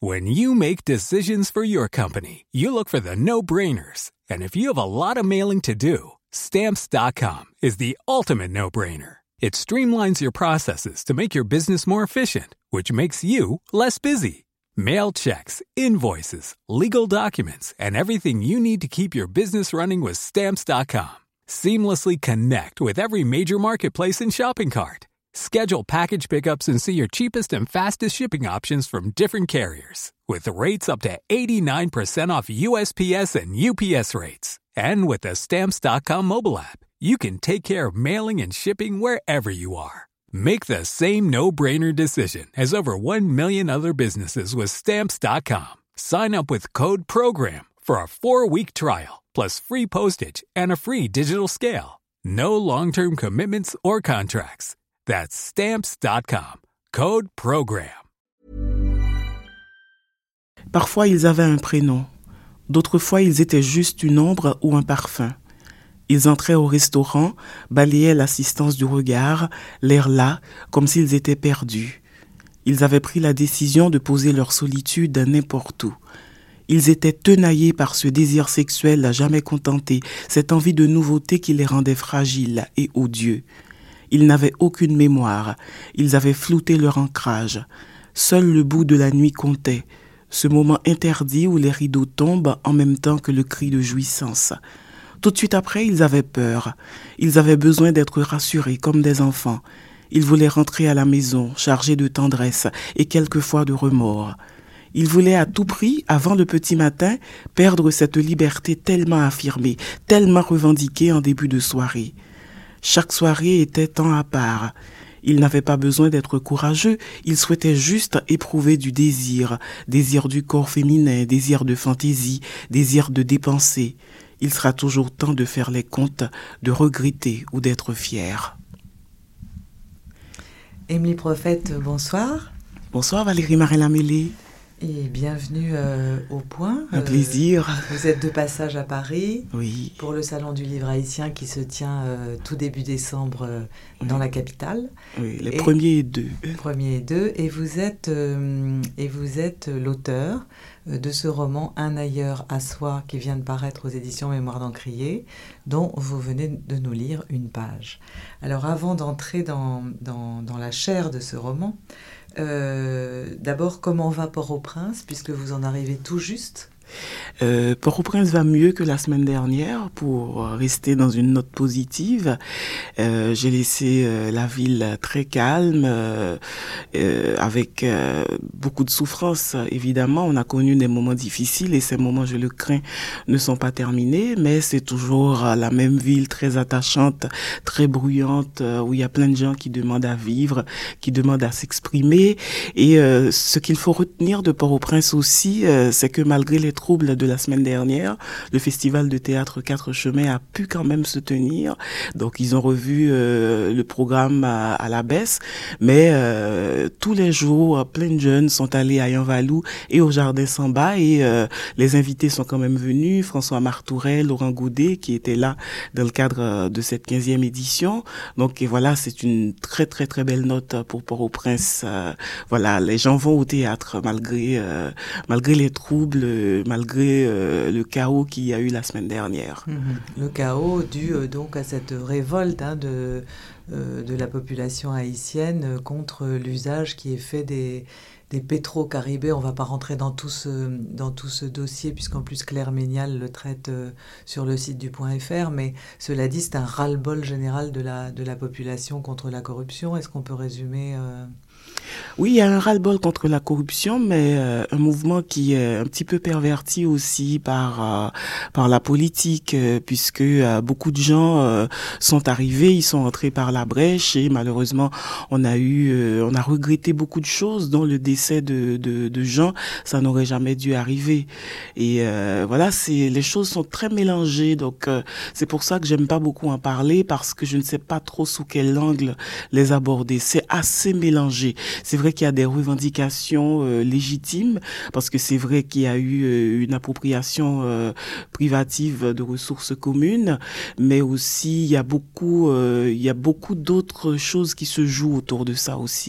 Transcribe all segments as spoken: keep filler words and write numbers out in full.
When you make decisions for your company, you look for the no-brainers. And if you have a lot of mailing to do, Stamps dot com is the ultimate no-brainer. It streamlines your processes to make your business more efficient, which makes you less busy. Mail checks, invoices, legal documents, and everything you need to keep your business running with Stamps dot com. Seamlessly connect with every major marketplace and shopping cart. Schedule package pickups and see your cheapest and fastest shipping options from different carriers. With rates up to eighty-nine percent off U S P S and U P S rates. And with the Stamps dot com mobile app, you can take care of mailing and shipping wherever you are. Make the same no-brainer decision as over one million other businesses with Stamps dot com. Sign up with code PROGRAM for a four-week trial, plus free postage and a free digital scale. No long-term commitments or contracts. That's Stamps dot com. Code PROGRAM. Parfois, ils avaient un prénom. D'autres fois, ils étaient juste une ombre ou un parfum. Ils entraient au restaurant, balayaient l'assistance du regard, l'air là, comme s'ils étaient perdus. Ils avaient pris la décision de poser leur solitude n'importe où. Ils étaient tenaillés par ce désir sexuel à jamais contenté, cette envie de nouveauté qui les rendait fragiles et odieux. Ils n'avaient aucune mémoire, ils avaient flouté leur ancrage. Seul le bout de la nuit comptait, ce moment interdit où les rideaux tombent en même temps que le cri de jouissance. Tout de suite après, ils avaient peur. Ils avaient besoin d'être rassurés comme des enfants. Ils voulaient rentrer à la maison, chargés de tendresse et quelquefois de remords. Ils voulaient à tout prix, avant le petit matin, perdre cette liberté tellement affirmée, tellement revendiquée en début de soirée. Chaque soirée était temps à part. Ils n'avaient pas besoin d'être courageux, ils souhaitaient juste éprouver du désir, désir du corps féminin, désir de fantaisie, désir de dépenser. Il sera toujours temps de faire les comptes, de regretter ou d'être fier. Émilie Prophète, bonsoir. Bonsoir Valérie Marin-Lamélé. Et bienvenue euh, au Point. Un euh, plaisir. Vous êtes de passage à Paris oui. pour le Salon du Livre haïtien qui se tient euh, tout début décembre euh, oui. dans la capitale. Oui, les et, premiers et deux. Premiers et deux. Et vous êtes, euh, et vous êtes l'auteur euh, de ce roman Un ailleurs à soi qui vient de paraître aux éditions Mémoire d'Encrier, dont vous venez de nous lire une page. Alors avant d'entrer dans, dans, dans la chair de ce roman, Euh, d'abord, comment va Port-au-Prince, puisque vous en arrivez tout juste ? Euh, Port-au-Prince va mieux que la semaine dernière, pour rester dans une note positive. Euh, j'ai laissé euh, la ville très calme, euh, euh, avec euh, beaucoup de souffrance. Évidemment, on a connu des moments difficiles et ces moments, je le crains, ne sont pas terminés, mais c'est toujours la même ville très attachante, très bruyante, où il y a plein de gens qui demandent à vivre, qui demandent à s'exprimer. Et euh, ce qu'il faut retenir de Port-au-Prince aussi, euh, c'est que malgré les troubles de la semaine dernière, le festival de théâtre Quatre Chemins a pu quand même se tenir. Donc ils ont revu euh, le programme à, à la baisse, mais euh, tous les jours, plein de jeunes sont allés à Yanvalou et au Jardin Samba et euh, les invités sont quand même venus, François Martourel, Laurent Goudet qui étaient là dans le cadre de cette quinzième édition. Donc et voilà, c'est une très très très belle note pour Port-au-Prince. Euh, voilà, les gens vont au théâtre malgré euh, malgré les troubles, malgré euh, le chaos qu'il y a eu la semaine dernière. Mmh. Le chaos dû euh, donc à cette révolte hein, de, euh, de la population haïtienne contre l'usage qui est fait des, des pétro-caribés. On ne va pas rentrer dans tout ce, dans tout ce dossier, puisqu'en plus Claire Ménial le traite euh, sur le site du Point F R, mais cela dit, c'est un ras-le-bol général de la, de la population contre la corruption. Est-ce qu'on peut résumer euh... Oui, il y a un ras-le-bol contre la corruption, mais euh, un mouvement qui est un petit peu perverti aussi par euh, par la politique, euh, puisque euh, beaucoup de gens euh, sont arrivés, ils sont entrés par la brèche et malheureusement on a eu, euh, on a regretté beaucoup de choses, dont le décès de de, de gens, ça n'aurait jamais dû arriver. Et euh, voilà, c'est les choses sont très mélangées, donc euh, c'est pour ça que j'aime pas beaucoup en parler parce que je ne sais pas trop sous quel angle les aborder. C'est assez mélangé. C'est vrai qu'il y a des revendications euh, légitimes, parce que c'est vrai qu'il y a eu euh, une appropriation euh, privative de ressources communes, mais aussi il y a beaucoup, euh, il y a beaucoup d'autres choses qui se jouent autour de ça aussi.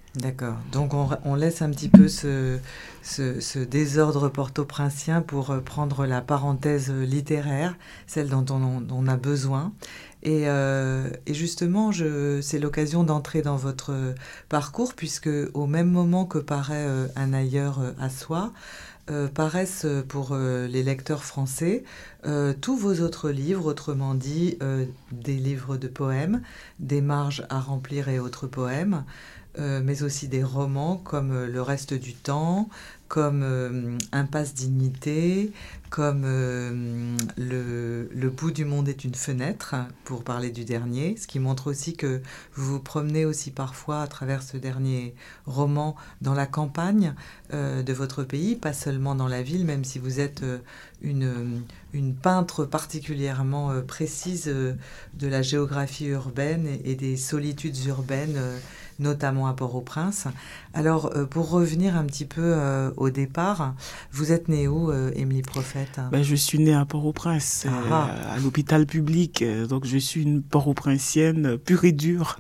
D'accord. Donc on, on laisse un petit peu ce, ce, ce désordre porto-princien pour prendre la parenthèse littéraire, celle dont on, on a besoin. Et, euh, et justement, je, c'est l'occasion d'entrer dans votre parcours, puisque au même moment que paraît euh, Un ailleurs euh, à soi, euh, paraissent pour euh, les lecteurs français euh, tous vos autres livres, autrement dit euh, des livres de poèmes, Des marges à remplir et autres poèmes, euh, mais aussi des romans comme euh, Le reste du temps, comme euh, Impasse dignité, comme euh, le, le bout du monde est une fenêtre, pour parler du dernier, ce qui montre aussi que vous vous promenez aussi parfois à travers ce dernier roman dans la campagne euh, de votre pays, pas seulement dans la ville, même si vous êtes euh, une, une peintre particulièrement euh, précise euh, de la géographie urbaine et, et des solitudes urbaines, euh, notamment à Port-au-Prince. Alors, euh, pour revenir un petit peu euh, au départ, vous êtes née où, euh, Émilie Prophète ? Ben, je suis née à Port-au-Prince, Ah. euh, à l'hôpital public, euh, donc je suis une Port-au-Prinциenne pure et dure.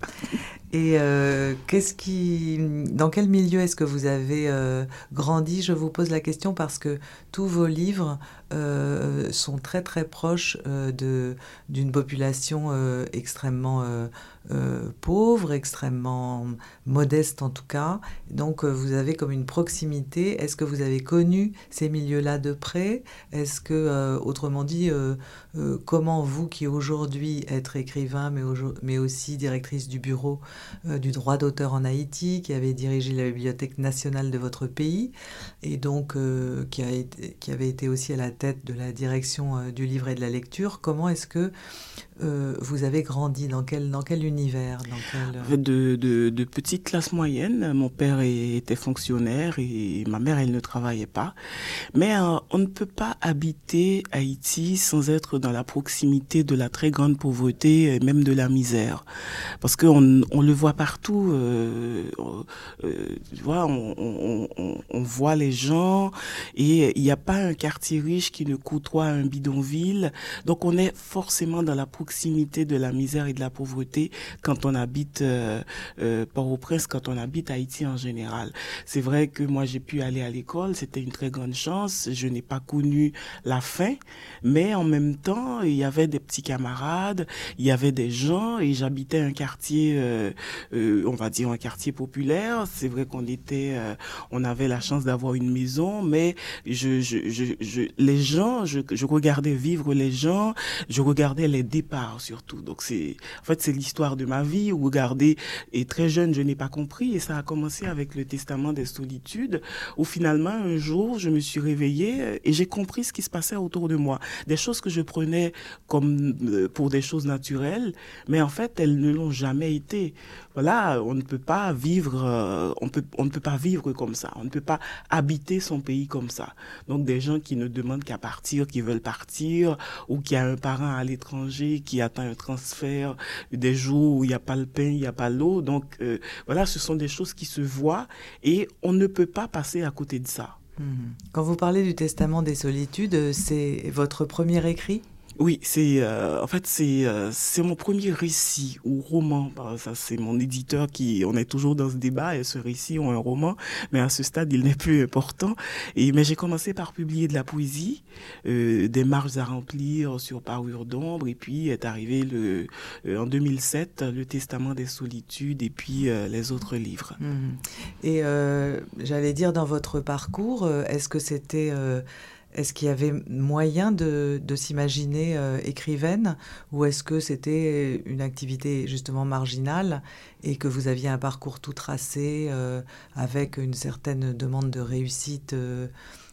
Et euh, qu'est-ce qui, dans quel milieu est-ce que vous avez euh, grandi ? Je vous pose la question parce que tous vos livres euh, sont très très proches euh, de, d'une population euh, extrêmement euh, euh, pauvre, extrêmement modeste en tout cas. Donc euh, vous avez comme une proximité. Est-ce que vous avez connu ces milieux-là de près ? Est-ce que, euh, autrement dit, euh, euh, comment vous qui aujourd'hui êtes écrivain mais, mais aussi directrice du bureau Euh, du droit d'auteur en Haïti, qui avait dirigé la Bibliothèque nationale de votre pays, et donc euh, qui, a été, qui avait été aussi à la tête de la direction euh, du livre et de la lecture. Comment est-ce que euh, vous avez grandi ? Dans quel, dans quel univers ? Dans quel... de, de, de petite classe moyenne. Mon père était fonctionnaire et ma mère, elle ne travaillait pas. Mais euh, on ne peut pas habiter Haïti sans être dans la proximité de la très grande pauvreté et même de la misère. Parce qu'on on le voit partout. Euh, euh, tu vois, on, on, on, on voit les gens et il n'y a pas un quartier riche qui ne côtoie un bidonville. Donc on est forcément dans la proximité de la misère et de la pauvreté quand on habite euh, euh, Port-au-Prince, quand on habite Haïti en général. C'est vrai que moi j'ai pu aller à l'école, c'était une très grande chance. Je n'ai pas connu la faim, mais en même temps il y avait des petits camarades, il y avait des gens et j'habitais un quartier, euh, euh, on va dire un quartier populaire. C'est vrai qu'on était, euh, on avait la chance d'avoir une maison, mais je, je, je, je les gens, je, je regardais vivre les gens, je regardais les départs surtout. Donc c'est, en fait, c'est l'histoire de ma vie. Regardez, et très jeune, je n'ai pas compris, et ça a commencé avec le Testament des solitudes, où finalement un jour, je me suis réveillée et j'ai compris ce qui se passait autour de moi, des choses que je prenais comme euh, pour des choses naturelles, mais en fait, elles ne l'ont jamais été. Voilà, on ne peut pas vivre, euh, on peut, on ne peut pas vivre comme ça, on ne peut pas habiter son pays comme ça. Donc des gens qui ne demandent qu'à partir, qui veulent partir, ou qui a un parent à l'étranger qui attend un transfert, des jours où il n'y a pas le pain, il n'y a pas l'eau. Donc euh, voilà, ce sont des choses qui se voient et on ne peut pas passer à côté de ça. Quand vous parlez du Testament des solitudes, c'est votre premier écrit ? Oui, c'est euh, en fait c'est euh, c'est mon premier récit ou roman. Ça c'est mon éditeur qui, on est toujours dans ce débat, et ce récit ou un roman, mais à ce stade il n'est plus important. Et mais j'ai commencé par publier de la poésie, euh, des marges à remplir sur Parure d'ombre, et puis est arrivé le euh, en deux mille sept le Testament des solitudes et puis euh, les autres livres. Mmh. Et euh, j'allais dire, dans votre parcours, est-ce que c'était euh, Est-ce qu'il y avait moyen de, de s'imaginer euh, écrivaine, ou est-ce que c'était une activité justement marginale et que vous aviez un parcours tout tracé euh, avec une certaine demande de réussite euh,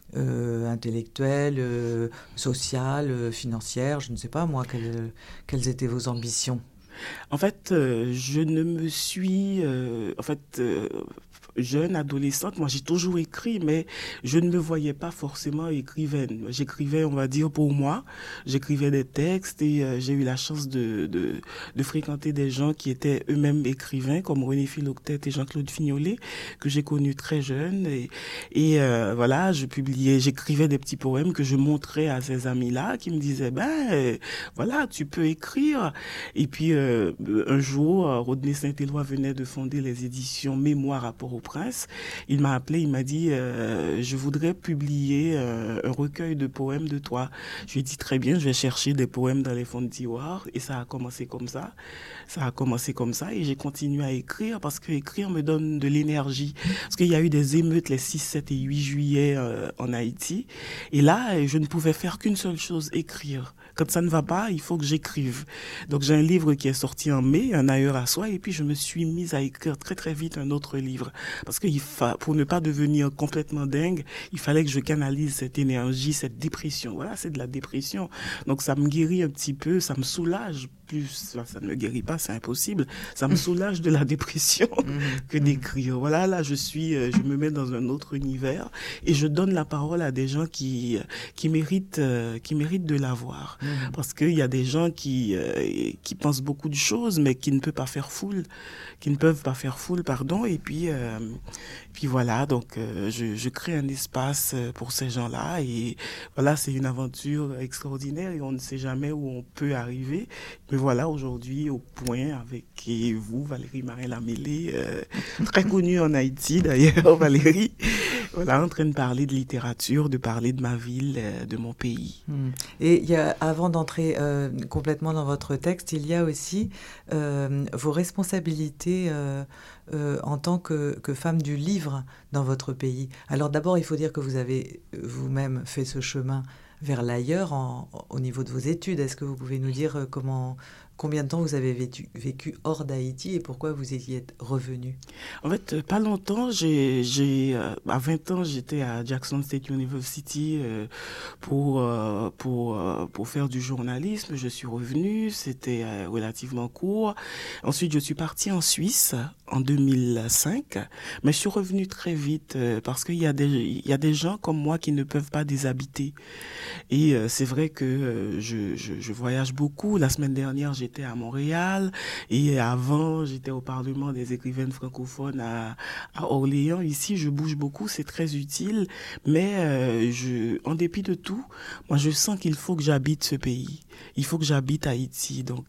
euh, intellectuelle, euh, sociale, euh, financière, je ne sais pas moi, quelles, quelles étaient vos ambitions ? En fait, euh, je ne me suis... Euh, en fait... Euh, jeune, adolescente, moi j'ai toujours écrit, mais je ne me voyais pas forcément écrivaine. J'écrivais, on va dire, pour moi. J'écrivais des textes et euh, j'ai eu la chance de, de, de fréquenter des gens qui étaient eux-mêmes écrivains, comme René Philoctète et Jean-Claude Fignolet, que j'ai connus très jeunes. Et, et euh, voilà, je publiais, j'écrivais des petits poèmes que je montrais à ces amis-là, qui me disaient, ben euh, voilà, tu peux écrire. Et puis euh, un jour, Rodney Saint-Éloi venait de fonder les éditions Mémoire à Port-au-Prince. Il m'a appelé, il m'a dit euh, je voudrais publier euh, un recueil de poèmes de toi. Je lui ai dit très bien, je vais chercher des poèmes dans les fonds de tiroir. Et ça a commencé comme ça. Ça a commencé comme ça et j'ai continué à écrire parce que écrire me donne de l'énergie. Parce qu'il y a eu des émeutes les six, sept et huit juillet euh, en Haïti. Et là, je ne pouvais faire qu'une seule chose, écrire. Quand ça ne va pas, il faut que j'écrive. Donc j'ai un livre qui est sorti en mai, Un ailleurs à soi, et puis je me suis mise à écrire très très vite un autre livre. Parce que il fa... pour ne pas devenir complètement dingue, il fallait que je canalise cette énergie, cette dépression. Voilà, c'est de la dépression. Donc ça me guérit un petit peu, ça me soulage plus. Enfin, ça ne me guérit pas, c'est impossible. Ça me soulage de la dépression que d'écrire. Voilà, là je suis, je me mets dans un autre univers et je donne la parole à des gens qui qui méritent, qui méritent de l'avoir. Parce qu'il y a des gens qui, euh, qui pensent beaucoup de choses, mais qui ne peuvent pas faire foule, qui ne peuvent pas faire foule, pardon. Et puis, euh, puis voilà, donc euh, je, je crée un espace pour ces gens-là. Et voilà, c'est une aventure extraordinaire et on ne sait jamais où on peut arriver. Mais voilà, aujourd'hui, au point avec vous, Valérie Marin-Lamélé, euh, très connue en Haïti d'ailleurs, Valérie. Voilà, en train de parler de littérature, de parler de ma ville, euh, de mon pays. Et il y a, avant d'entrer euh, complètement dans votre texte, il y a aussi euh, vos responsabilités euh, euh, en tant que, que femme du livre dans votre pays. Alors d'abord, il faut dire que vous avez vous-même fait ce chemin vers l'ailleurs en, au niveau de vos études. Est-ce que vous pouvez nous dire comment... Combien de temps vous avez vécu, vécu hors d'Haïti et pourquoi vous y êtes revenu? En fait, pas longtemps. J'ai, j'ai, euh, à vingt ans, j'étais à Jackson State University euh, pour, euh, pour, euh, pour faire du journalisme. Je suis revenu, c'était euh, relativement court. Ensuite, je suis partie en Suisse en deux mille cinq, mais je suis revenu très vite euh, parce qu'il y a des, il y a des gens comme moi qui ne peuvent pas déshabiter. Et euh, c'est vrai que euh, je, je, je voyage beaucoup. La semaine dernière, j'ai J'étais à Montréal et avant, j'étais au Parlement des écrivaines francophones à, à Orléans. Ici, je bouge beaucoup, c'est très utile, mais euh, je, en dépit de tout, moi, je sens qu'il faut que j'habite ce pays. Il faut que j'habite Haïti. Donc,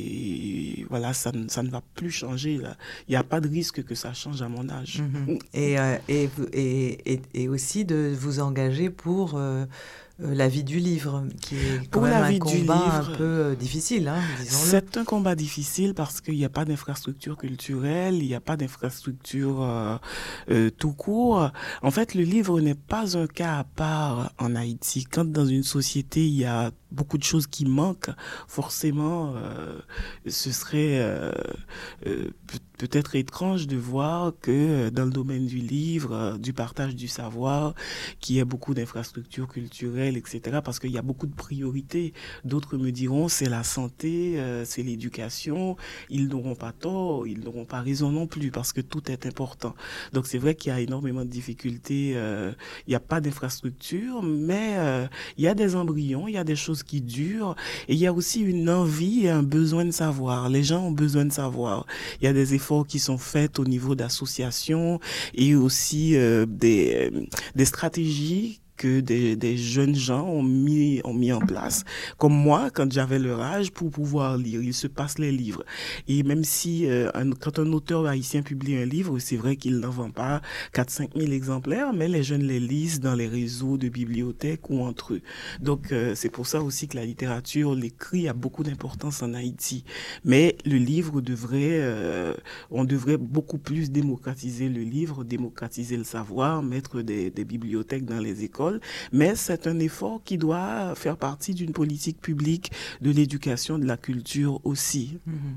et, voilà, ça, ça ne va plus changer. Là. Il n'y a pas de risque que ça change à mon âge. Mmh. Et, euh, et, et, et, et aussi de vous engager pour... Euh, la vie du livre, qui est quand Pour même la un vie combat du livre, un peu euh, difficile, hein, disons-le. C'est un combat difficile parce qu'il n'y a pas d'infrastructure culturelle, il n'y a pas d'infrastructure euh, euh, tout court. En fait, le livre n'est pas un cas à part en Haïti. Quand dans une société, il y a beaucoup de choses qui manquent, forcément, euh, ce serait euh, euh, peut-être étrange de voir que dans le domaine du livre, du partage du savoir, qu'il y ait beaucoup d'infrastructures culturelles, et cetera, parce qu'il y a beaucoup de priorités. D'autres me diront, c'est la santé, euh, c'est l'éducation. Ils n'auront pas tort, ils n'auront pas raison non plus, parce que tout est important. Donc c'est vrai qu'il y a énormément de difficultés. Euh, il n'y a pas d'infrastructure, mais euh, il y a des embryons, il y a des choses qui durent, et il y a aussi une envie et un besoin de savoir. Les gens ont besoin de savoir. Il y a des efforts qui sont faits au niveau d'associations et aussi euh, des, des stratégies que des, des jeunes gens ont mis, ont mis en place, comme moi, quand j'avais leur âge, pour pouvoir lire. Ils se passent les livres. Et même si, euh, un, quand un auteur haïtien publie un livre, c'est vrai qu'il n'en vend pas quatre à cinq mille exemplaires, mais les jeunes les lisent dans les réseaux de bibliothèques ou entre eux. Donc, euh, c'est pour ça aussi que la littérature, l'écrit a beaucoup d'importance en Haïti. Mais le livre devrait, euh, on devrait beaucoup plus démocratiser le livre, démocratiser le savoir, mettre des, des bibliothèques dans les écoles. Mais c'est un effort qui doit faire partie d'une politique publique de l'éducation, de la culture aussi.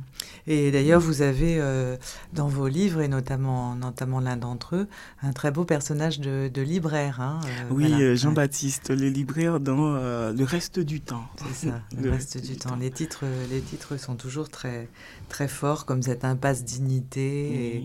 Et d'ailleurs, vous avez euh, dans vos livres, et notamment, notamment l'un d'entre eux, un très beau personnage de, de libraire. Hein, euh, oui, voilà. Jean-Baptiste, le libraire dans euh, Le Reste du Temps. C'est ça, Le, le Reste, reste du, du temps. temps. Les titres, les titres sont toujours très, très forts, comme cette impasse dignité, oui. et,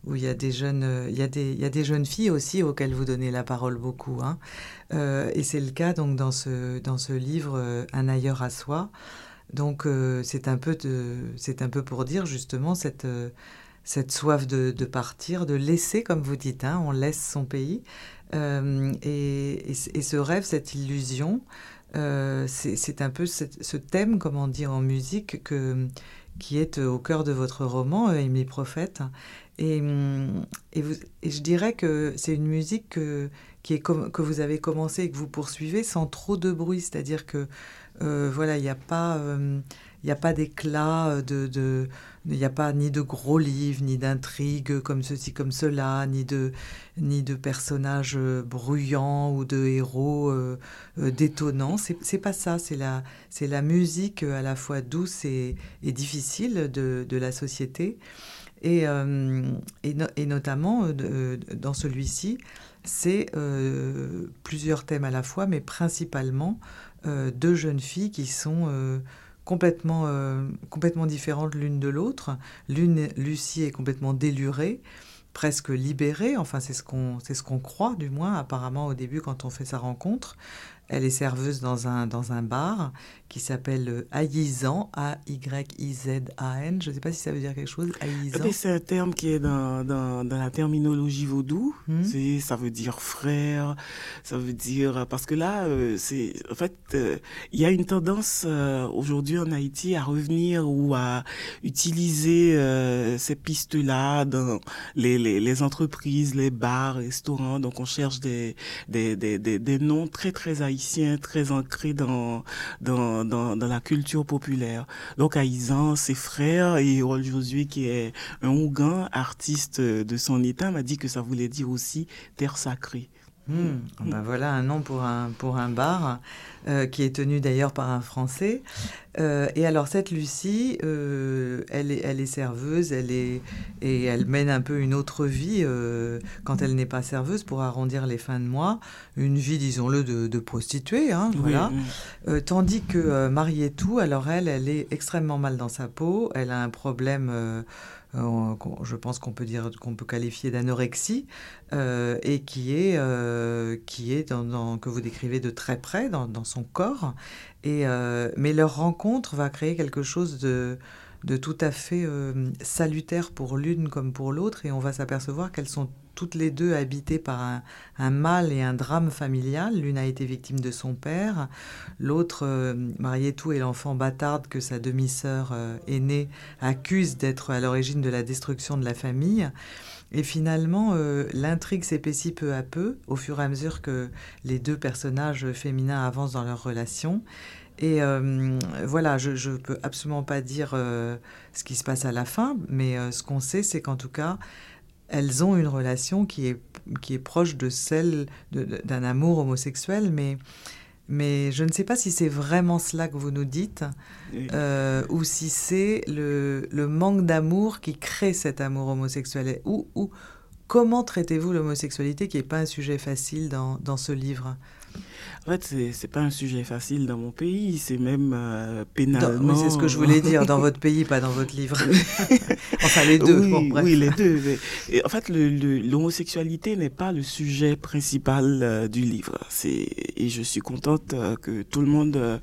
où il y a des jeunes, euh, il y a des, il y a des jeunes filles aussi auxquelles vous donnez la parole beaucoup, hein. Euh, et c'est le cas donc dans ce, dans ce livre euh, Un ailleurs à soi. Donc euh, c'est un peu de, c'est un peu pour dire justement cette, euh, cette soif de, de partir, de laisser, comme vous dites, hein, on laisse son pays. Euh, et, et, et ce rêve, cette illusion, euh, c'est, c'est un peu cette, ce thème, comment dire, en musique que, qui est au cœur de votre roman, Émilie Prophète. Et, et, vous, et je dirais que c'est une musique que, qui est com- que vous avez commencé et que vous poursuivez sans trop de bruit, c'est-à-dire que euh, voilà, il n'y a pas, euh, il n'y a pas d'éclat, de, de, il n'y a pas ni de gros livres, ni d'intrigues comme ceci, comme cela, ni de, ni de personnages bruyants ou de héros euh, euh, détonnants. C'est, c'est pas ça, c'est la, c'est la musique à la fois douce et, et difficile de, de la société. Et, euh, et, no- et notamment, euh, dans celui-ci, c'est euh, plusieurs thèmes à la fois, mais principalement euh, deux jeunes filles qui sont euh, complètement, euh, complètement différentes l'une de l'autre. L'une, Lucie, est complètement délurée, presque libérée, enfin c'est ce qu'on, c'est ce qu'on croit du moins apparemment au début quand on fait sa rencontre. Elle est serveuse dans un, dans un bar qui s'appelle Aïzan, A Y I Z A N. Je ne sais pas si ça veut dire quelque chose, Aïzan. Mais c'est un terme qui est dans, dans, dans la terminologie vaudou. Hmm. C'est, ça veut dire frère, ça veut dire... Parce que là, euh, c'est, en fait, euh, il y a une tendance euh, aujourd'hui en Haïti à revenir ou à utiliser euh, ces pistes-là dans les, les, les entreprises, les bars, restaurants. Donc on cherche des, des, des, des, des noms très, très haïtiens, très ancrés dans... dans Dans, dans la culture populaire. Donc Aïzan, ses frères, et Rol Josué, qui est un Ougan, artiste de son état, m'a dit que ça voulait dire aussi terre sacrée. Mmh. Ben voilà un nom pour un, pour un bar euh, qui est tenu d'ailleurs par un Français. Euh, et alors cette Lucie, euh, elle, est, elle est serveuse, elle est, et elle mène un peu une autre vie euh, quand elle n'est pas serveuse pour arrondir les fins de mois. Une vie, disons-le, de, de prostituée, hein, Oui, voilà. oui. Euh, tandis que euh, Marietou, alors elle, elle est extrêmement mal dans sa peau. Elle a un problème... Euh, Euh, je pense qu'on peut dire qu'on peut qualifier d'anorexie euh, et qui est euh, qui est dans, dans, que vous décrivez de très près dans, dans son corps. Et euh, mais leur rencontre va créer quelque chose de de tout à fait euh, salutaire pour l'une comme pour l'autre, et on va s'apercevoir qu'elles sont toutes les deux habitées par un, un mal et un drame familial. L'une a été victime de son père, l'autre, euh, Marietou, est l'enfant bâtarde que sa demi-sœur euh, aînée accuse d'être à l'origine de la destruction de la famille. Et finalement, euh, l'intrigue s'épaissit peu à peu, au fur et à mesure que les deux personnages féminins avancent dans leur relation. Et euh, voilà, je ne peux absolument pas dire euh, ce qui se passe à la fin, mais euh, ce qu'on sait, c'est qu'en tout cas, elles ont une relation qui est, qui est proche de celle de, de, d'un amour homosexuel, mais, mais je ne sais pas si c'est vraiment cela que vous nous dites, oui. euh, ou si c'est le, le manque d'amour qui crée cet amour homosexuel. Ou, ou comment traitez-vous l'homosexualité, qui n'est pas un sujet facile dans, dans ce livre ? En fait, c'est, c'est pas un sujet facile dans mon pays, c'est même euh, pénalement... Dans, oui, c'est ce que je voulais dire, dans votre pays, pas dans votre livre. Enfin, les deux, oui, bon, bref. Oui, les deux. Et en fait, le, le, l'homosexualité n'est pas le sujet principal euh, du livre. C'est, et je suis contente euh, que tout le monde euh,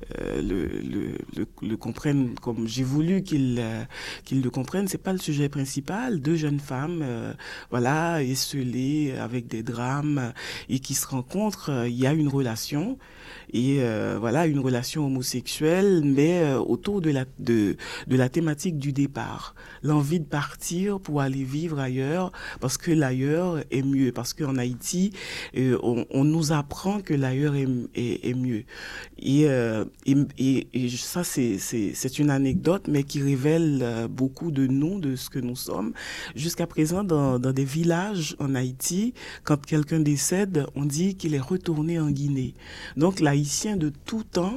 le, le, le, le comprenne comme j'ai voulu qu'il, euh, qu'il le comprenne. C'est pas le sujet principal. Deux jeunes femmes, euh, voilà, esselées avec des drames et qui se rencontrent. Il y a une relation et euh, voilà, une relation homosexuelle, mais euh, autour de la, de, de la thématique du départ. L'envie de partir pour aller vivre ailleurs, parce que l'ailleurs est mieux. Parce qu'en Haïti, euh, on, on nous apprend que l'ailleurs est, est, est mieux. Et, euh, et, et, et ça, c'est, c'est, c'est une anecdote, mais qui révèle euh, beaucoup de nous, de ce que nous sommes. Jusqu'à présent, dans, dans des villages en Haïti, quand quelqu'un décède, on dit qu'il est retourné en Guinée. Donc, l'Haïtien de tout temps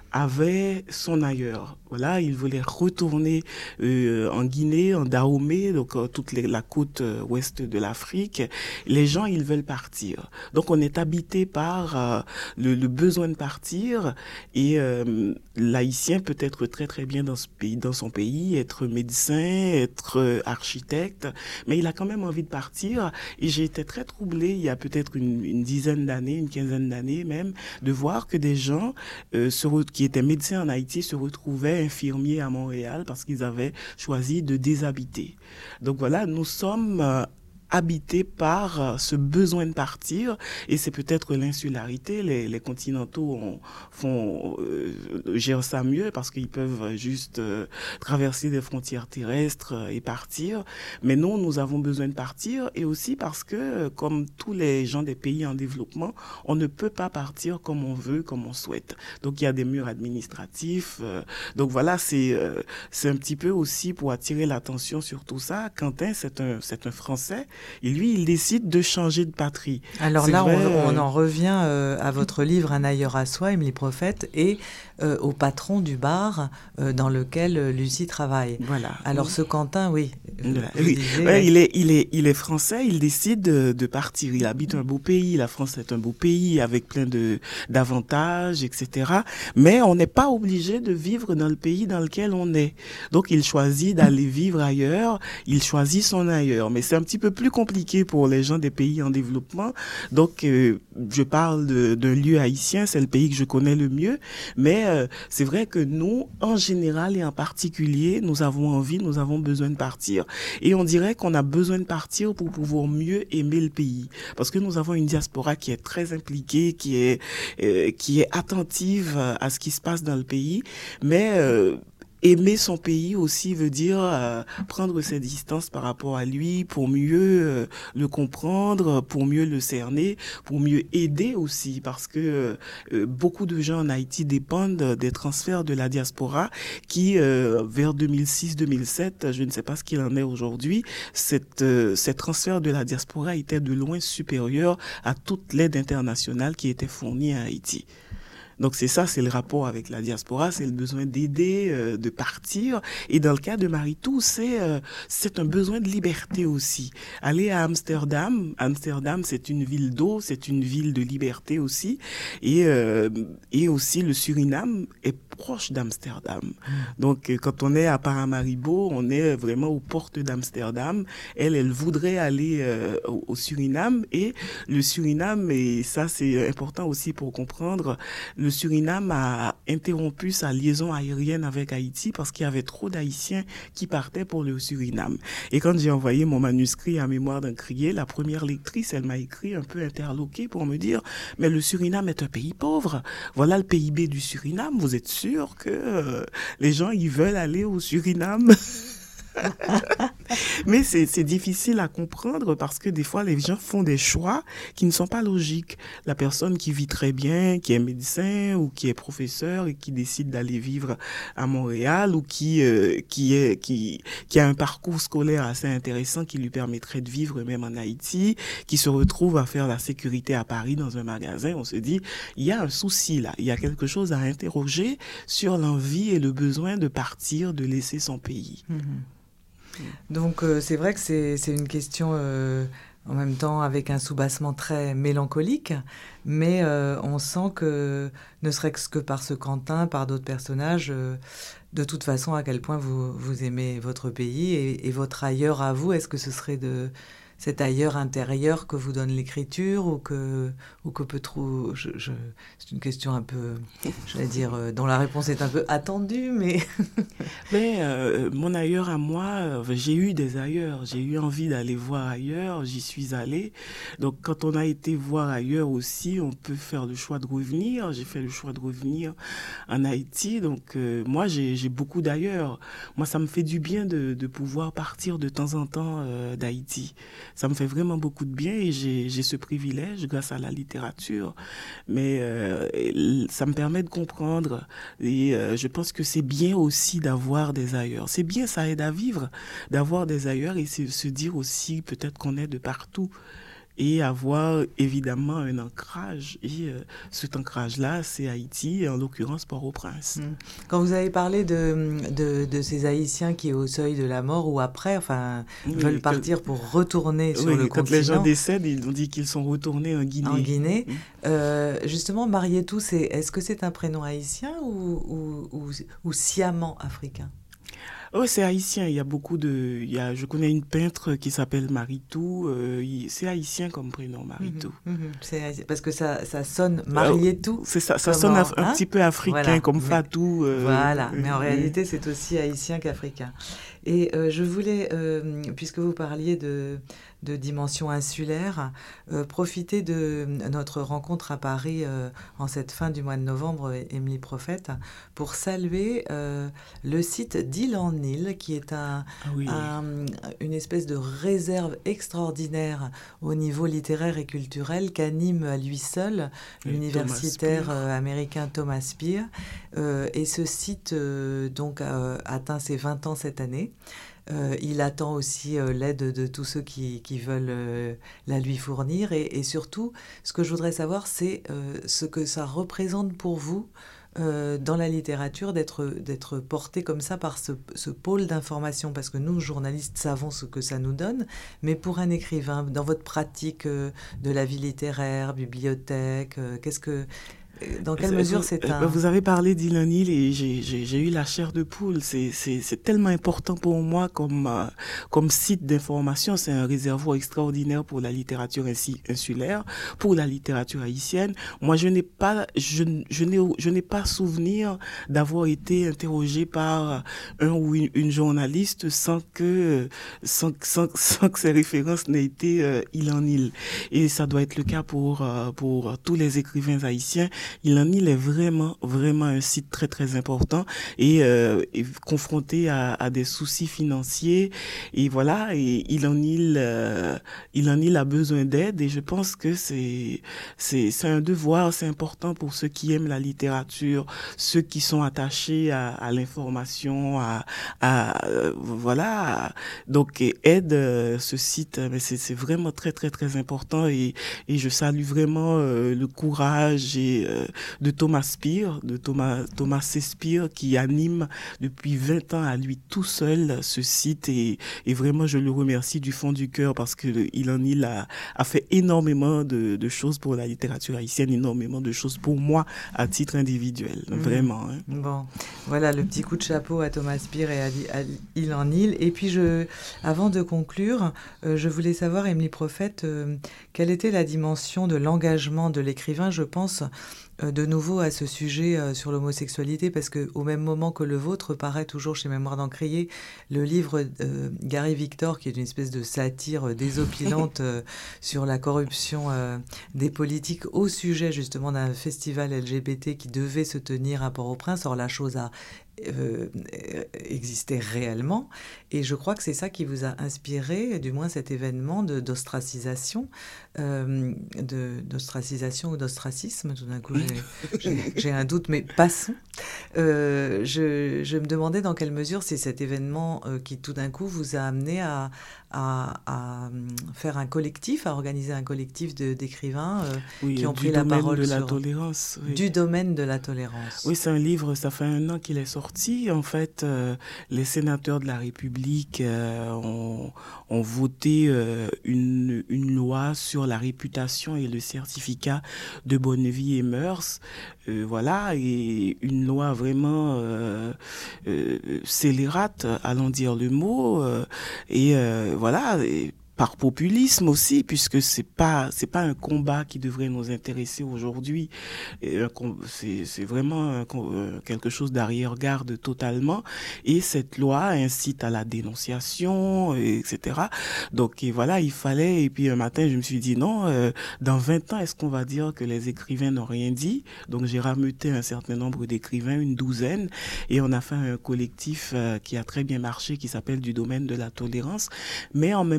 avait son ailleurs. Voilà, il voulait retourner euh, en Guinée, en Dahomey, donc euh, toute les, la côte euh, ouest de l'Afrique. Les gens, ils veulent partir. Donc on est habité par euh, le, le besoin de partir. Et euh, l'haïtien peut être très très bien dans ce pays, dans son pays, être médecin, être euh, architecte, mais il a quand même envie de partir. Et j'ai été très troublée il y a peut-être une, une dizaine d'années, une quinzaine d'années même, de voir que des gens euh, se re- qui étaient médecins en Haïti se retrouvaient infirmiers à Montréal parce qu'ils avaient choisi de déshabiter. Donc voilà, nous sommes euh, habités par euh, ce besoin de partir, et c'est peut-être l'insularité. Les, les continentaux ont, font euh, gèrent ça mieux parce qu'ils peuvent juste euh, traverser des frontières terrestres euh, et partir. Mais non, nous avons besoin de partir, et aussi parce que, euh, comme tous les gens des pays en développement, on ne peut pas partir comme on veut, comme on souhaite. Donc il y a des murs administratifs. Euh, donc voilà, c'est euh, c'est un petit peu aussi pour attirer l'attention sur tout ça. Quentin, c'est un c'est un Français. Et lui, il décide de changer de patrie. Alors c'est là, vrai, on, on euh... en revient euh, à votre livre Un ailleurs à soi, Émilie Prophète, et euh, au patron du bar euh, dans lequel euh, Lucie travaille. Voilà. Alors oui. ce Quentin, oui. Voilà. Oui. Disiez, ouais, ouais. Il est, il est, il est français. Il décide de, de partir. Il habite un beau pays. La France est un beau pays avec plein de d'avantages, et cetera. Mais on n'est pas obligé de vivre dans le pays dans lequel on est. Donc il choisit d'aller vivre ailleurs. Il choisit son ailleurs. Mais c'est un petit peu plus compliqué pour les gens des pays en développement. Donc, euh, je parle de, d'un lieu haïtien, c'est le pays que je connais le mieux. Mais euh, c'est vrai que nous, en général et en particulier, nous avons envie, nous avons besoin de partir. Et on dirait qu'on a besoin de partir pour pouvoir mieux aimer le pays. Parce que nous avons une diaspora qui est très impliquée, qui est, euh, qui est attentive à ce qui se passe dans le pays. Mais... Euh, aimer son pays aussi veut dire euh, prendre ses distances par rapport à lui pour mieux euh, le comprendre, pour mieux le cerner, pour mieux aider aussi, parce que euh, beaucoup de gens en Haïti dépendent des transferts de la diaspora qui, euh, vers deux mille six deux mille sept, je ne sais pas ce qu'il en est aujourd'hui, cette, euh, ces transferts de la diaspora étaient de loin supérieurs à toute l'aide internationale qui était fournie à Haïti. Donc c'est ça, c'est le rapport avec la diaspora, c'est le besoin d'aider, euh, de partir. Et dans le cas de Maritou, c'est euh, c'est un besoin de liberté aussi. Aller à Amsterdam, Amsterdam c'est une ville d'eau, c'est une ville de liberté aussi. Et, euh, et aussi le Suriname est proche d'Amsterdam. Mmh. Donc quand on est à Paramaribo, on est vraiment aux portes d'Amsterdam. Elle, elle voudrait aller euh, au, au Suriname, et le Suriname, et ça c'est important aussi pour comprendre, le Le Suriname a interrompu sa liaison aérienne avec Haïti parce qu'il y avait trop d'Haïtiens qui partaient pour le Suriname. Et quand j'ai envoyé mon manuscrit à Mémoire d'un crié, la première lectrice, elle m'a écrit un peu interloquée pour me dire « Mais le Suriname est un pays pauvre. Voilà le P I B du Suriname. Vous êtes sûr que euh, les gens, ils veulent aller au Suriname ?» Mais c'est, c'est difficile à comprendre parce que des fois, les gens font des choix qui ne sont pas logiques. La personne qui vit très bien, qui est médecin ou qui est professeur et qui décide d'aller vivre à Montréal, ou qui, euh, qui, est, qui, qui a un parcours scolaire assez intéressant qui lui permettrait de vivre même en Haïti, qui se retrouve à faire la sécurité à Paris dans un magasin, on se dit, il y a un souci là, il y a quelque chose à interroger sur l'envie et le besoin de partir, de laisser son pays. Mmh. Donc euh, c'est vrai que c'est, c'est une question euh, en même temps avec un soubassement très mélancolique, mais euh, on sent que, ne serait-ce que par ce Quentin, par d'autres personnages, euh, de toute façon à quel point vous, vous aimez votre pays et, et votre ailleurs à vous. Est-ce que ce serait de cet ailleurs intérieur que vous donne l'écriture, ou que, ou que peut trouver... Je, je, c'est une question un peu, j'allais dire, euh, dont la réponse est un peu attendue, mais... mais euh, mon ailleurs à moi, euh, j'ai eu des ailleurs. J'ai eu envie d'aller voir ailleurs, j'y suis allée. Donc quand on a été voir ailleurs aussi, on peut faire le choix de revenir. J'ai fait le choix de revenir en Haïti. Donc euh, moi, j'ai, j'ai beaucoup d'ailleurs. Moi, ça me fait du bien de, de pouvoir partir de temps en temps euh, d'Haïti. Ça me fait vraiment beaucoup de bien, et j'ai, j'ai ce privilège grâce à la littérature. Mais euh, ça me permet de comprendre, et euh, je pense que c'est bien aussi d'avoir des ailleurs. C'est bien, ça aide à vivre, d'avoir des ailleurs, et c'est se dire aussi peut-être qu'on est de partout. et avoir évidemment un ancrage. Et euh, cet ancrage-là, c'est Haïti, et en l'occurrence Port-au-Prince. Quand vous avez parlé de, de, de ces Haïtiens qui, au seuil de la mort ou après, enfin, oui, veulent partir que, pour retourner sur oui, le quand continent. Les gens décèdent, ils ont dit qu'ils sont retournés en Guinée. En Guinée. Mmh. Euh, justement, Marietou, c'est, est-ce que c'est un prénom haïtien ou, ou, ou, ou sciemment africain? Oui, c'est haïtien. Il y a beaucoup de. Il y a, je connais une peintre qui s'appelle Maritou. Euh, c'est haïtien comme prénom, Maritou. Mmh, mmh, c'est parce que ça, ça sonne Marietou. Euh, c'est ça, ça sonne af- un hein? petit peu africain, voilà. Comme mais, Fatou. Euh, voilà, mais en euh, réalité, c'est aussi haïtien qu'africain. Et euh, je voulais, euh, puisque vous parliez de, de dimension insulaire, euh, profiter de notre rencontre à Paris euh, en cette fin du mois de novembre, Émilie Prophète, pour saluer euh, le site d'Île en Île, qui est un, ah oui. un, une espèce de réserve extraordinaire au niveau littéraire et culturel qu'anime à lui seul et l'universitaire Thomas euh, américain Thomas Spear. Euh, et ce site euh, donc, euh, atteint ses vingt ans cette année. Euh, il attend aussi euh, l'aide de tous ceux qui, qui veulent euh, la lui fournir. Et, et surtout, ce que je voudrais savoir, c'est euh, ce que ça représente pour vous euh, dans la littérature d'être, d'être porté comme ça par ce, ce pôle d'information. Parce que nous, journalistes, savons ce que ça nous donne. Mais pour un écrivain, dans votre pratique euh, de la vie littéraire, bibliothèque, euh, qu'est-ce que... Dans quelle mesure c'est un... Vous avez parlé d'Île en Île et j'ai, j'ai, j'ai eu la chair de poule. C'est, c'est, c'est tellement important pour moi comme, euh, comme site d'information. C'est un réservoir extraordinaire pour la littérature ainsi insulaire, pour la littérature haïtienne. Moi, je n'ai pas, je, je n'ai, je n'ai pas souvenir d'avoir été interrogé par un ou une, une journaliste sans que, sans, sans, sans que ces références n'aient été euh, Île en Île. Et ça doit être le cas pour, euh, pour tous les écrivains haïtiens. Île en Île est vraiment, vraiment un site très, très important et, euh, et confronté à, à des soucis financiers. Et voilà, et Île en Île, euh, Île en Île a besoin d'aide et je pense que c'est, c'est, c'est un devoir, c'est important pour ceux qui aiment la littérature, ceux qui sont attachés à, à l'information, à, à euh, voilà. À, donc, aide euh, ce site, mais c'est, c'est vraiment très, très, très important et, et je salue vraiment euh, le courage et euh, de Thomas Spear, de Thomas, Thomas C. Spear, qui anime depuis vingt ans à lui tout seul ce site et, et vraiment je le remercie du fond du cœur parce que Île en Île a, a fait énormément de, de choses pour la littérature haïtienne, énormément de choses pour moi à titre individuel, mmh. vraiment. Hein. Bon, voilà le petit coup de chapeau à Thomas Spear et à, à Île en Île. Et puis, je, avant de conclure, euh, je voulais savoir, Émilie Prophète, euh, quelle était la dimension de l'engagement de l'écrivain, je pense, de nouveau à ce sujet euh, sur l'homosexualité, parce qu'au même moment que le vôtre paraît toujours chez Mémoire d'Encrier le livre euh, Gary Victor, qui est une espèce de satire désopilante euh, sur la corruption euh, des politiques au sujet justement d'un festival L G B T qui devait se tenir à Port-au-Prince. Or, la chose a Euh, existait réellement et je crois que c'est ça qui vous a inspiré, du moins cet événement de, d'ostracisation euh, de, d'ostracisation ou d'ostracisme, tout d'un coup j'ai, j'ai, j'ai un doute, mais passons. Euh, je, je me demandais dans quelle mesure c'est cet événement euh, qui tout d'un coup vous a amené à, à, à faire un collectif, à organiser un collectif de, d'écrivains euh, oui, qui ont pris la parole de la sur, tolérance, oui. Du domaine de la tolérance. Oui, c'est un livre, ça fait un an qu'il est sorti. En fait, euh, les sénateurs de la République euh, ont, ont voté euh, une, une loi sur la réputation et le certificat de bonne vie et mœurs. Euh, voilà, et une loi vraiment euh, euh, scélérate, allons dire le mot. Euh, et euh, voilà. Et, par populisme aussi, puisque c'est pas c'est pas un combat qui devrait nous intéresser aujourd'hui. Et c'est c'est vraiment un, quelque chose d'arrière-garde totalement. Et cette loi incite à la dénonciation, et cetera. Donc et voilà, il fallait. Et puis un matin, je me suis dit non. Euh, dans vingt ans, est-ce qu'on va dire que les écrivains n'ont rien dit? Donc j'ai rameuté un certain nombre d'écrivains, une douzaine, et on a fait un collectif euh, qui a très bien marché, qui s'appelle Du domaine de la tolérance. Mais en même temps,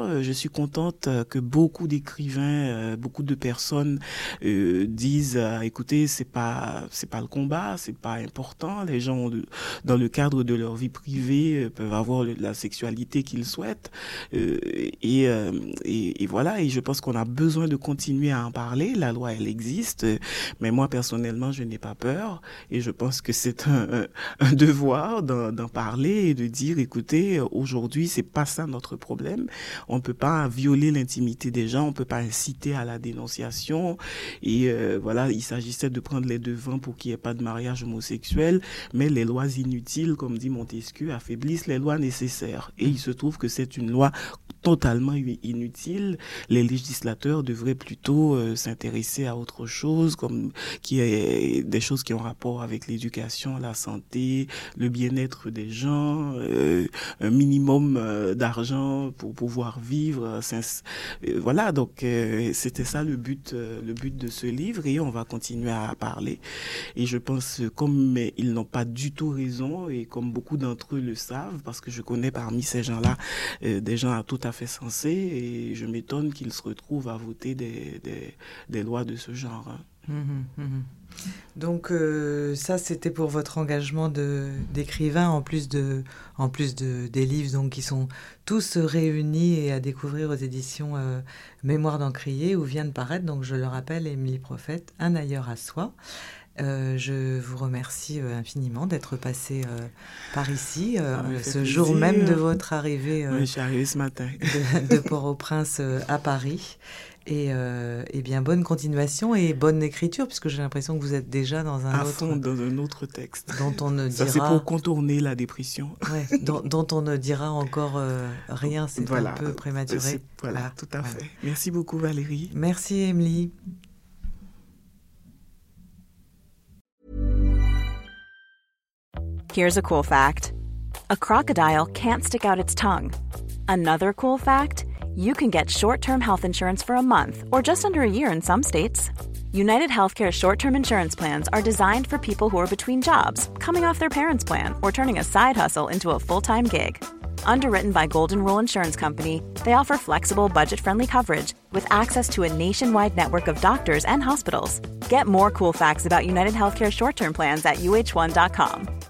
euh, je suis contente que beaucoup d'écrivains, euh, beaucoup de personnes euh, disent euh, écoutez, c'est pas c'est pas le combat, c'est pas important. Les gens, ont, dans le cadre de leur vie privée, euh, peuvent avoir le, la sexualité qu'ils souhaitent. Euh, et, euh, et, et voilà. Et je pense qu'on a besoin de continuer à en parler. La loi, elle existe, mais moi personnellement, je n'ai pas peur. Et je pense que c'est un, un, un devoir d'en, d'en parler et de dire écoutez, aujourd'hui, c'est pas ça notre problème. On peut pas violer l'intimité des gens, on peut pas inciter à la dénonciation. Et euh, voilà, il s'agissait de prendre les devants pour qu'il n'y ait pas de mariage homosexuel, mais les lois inutiles, comme dit Montesquieu, affaiblissent les lois nécessaires. Et il se trouve que c'est une loi totalement inutile. Les législateurs devraient plutôt euh, s'intéresser à autre chose, comme qui est des choses qui ont rapport avec l'éducation, la santé, le bien-être des gens, euh, un minimum euh, d'argent pour pouvoir vivre. Euh, voilà, donc euh, c'était ça le but, euh, le but de ce livre, et on va continuer à parler. Et je pense, comme mais ils n'ont pas du tout raison, et comme beaucoup d'entre eux le savent, parce que je connais parmi ces gens-là euh, des gens à tout à fait sensés, et je m'étonne qu'ils se retrouvent à voter des, des, des lois de ce genre. Hein. Mmh, mmh. Donc euh, ça, c'était pour votre engagement de, d'écrivain, en plus, de, en plus de, des livres donc, qui sont tous réunis et à découvrir aux éditions euh, Mémoire d'Encrier, où vient de paraître, donc je le rappelle, Émilie Prophète, Un ailleurs à soi. Euh, je vous remercie euh, infiniment d'être passé euh, par ici, euh, ah, ce plaisir. Jour même de votre arrivée, euh, oui, je suis arrivée ce matin. de, de Port-au-Prince euh, à Paris. Et, euh, et bien, bonne continuation et bonne écriture, puisque j'ai l'impression que vous êtes déjà dans un à autre... fond, dans un autre texte. Dont on ne dira... Ça, c'est pour contourner la dépression. Ouais, dont, dont on ne dira encore euh, rien, c'est voilà. un peu prématuré. C'est, voilà, voilà, tout à voilà. fait. Merci beaucoup, Valérie. Merci, Émilie. Here's a cool fact. A crocodile can't stick out its tongue. Another cool fact, you can get short-term health insurance for a month or just under a year in some states. United Healthcare short-term insurance plans are designed for people who are between jobs, coming off their parents' plan, or turning a side hustle into a full-time gig. Underwritten by Golden Rule Insurance Company, they offer flexible, budget-friendly coverage with access to a nationwide network of doctors and hospitals. Get more cool facts about United Healthcare short-term plans at U H one dot com.